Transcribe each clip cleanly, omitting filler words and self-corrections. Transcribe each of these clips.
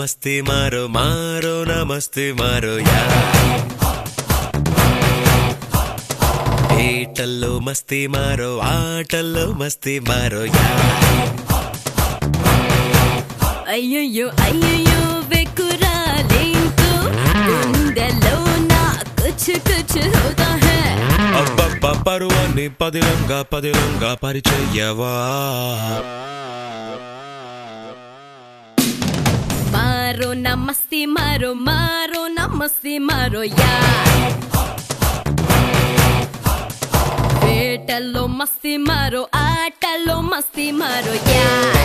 मस्ती मारो मारो ना मस्ती मारो यार ఏటల్లో మస్తి మారో ఆటల్లో మస్తి మారో యార్ అయ్యయ్యో అయ్యయ్యో వెకురాలేంటో గుండెలో నా కుచ్ కుచ్ హోతా హై అబ్బబ్బా పరువాన్ని పదిలంగా పరిచయవా మారో నా మస్తి మారో మారో నా మస్తి మారో యార్ ఏటల్లో మస్తి మారో ఆటల్లో మస్తి మారో యార్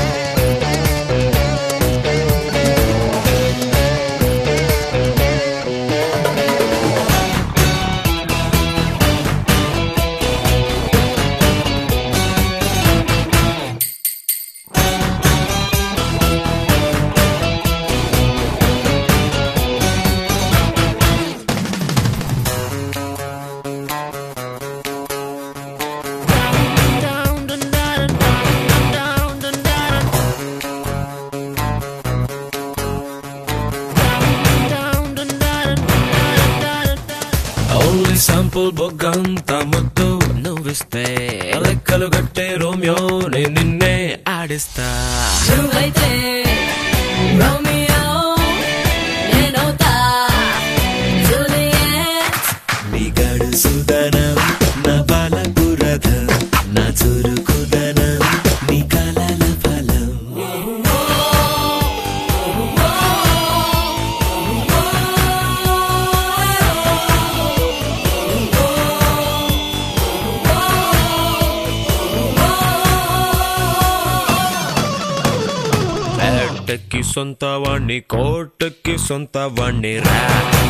శాంపుల్ బొగ్గంత ముద్దు నువ్విస్తే లెక్కలు గట్టే రోమియో నిన్నే ఆడిస్తా నువ్వైతే రోమియో నేనవుతా జూలియట్ నీ గడుసుదనం నా బలపురథం నా చురుకుదనం నీ కలల ఫలం కోటకి సొంత వాణ్ణి కోటకి సొంత వాణ్ణి రా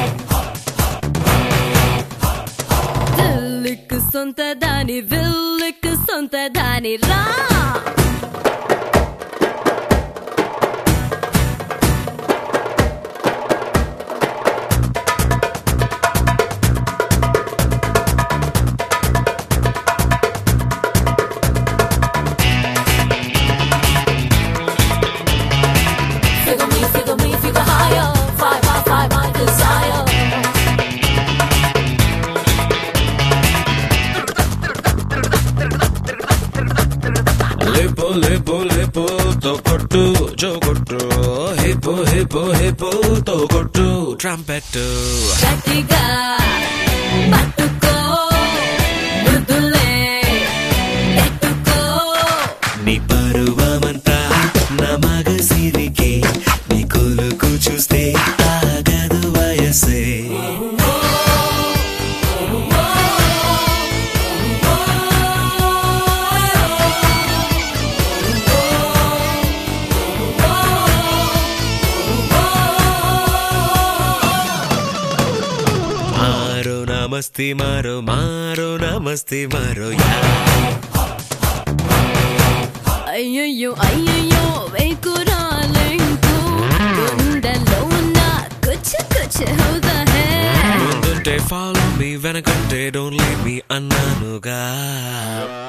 దిల్లుకు సొంత దాని విల్లుకు సొంత దాని రా లేపో తో కొట్టు జోగొట్టు హిపో తో కొట్టు ట్రంపెట్ గట్టిగా పట్టుకో ముద్దులే పెట్టుకో నీ పరువమంతా నా మగసిరికి నీ కొలుకు చూస్తే ఆగదు వయసే मस्ती मारो मारो ना मस्ती मारो यार అయ్యయ్యో అయ్యయ్యో వెకురాలేంటో గుండెలో నా కుచ్ కుచ్ హోతా హై ముందుంటే follow me వెనకంటే don't leave me అన్నానుగా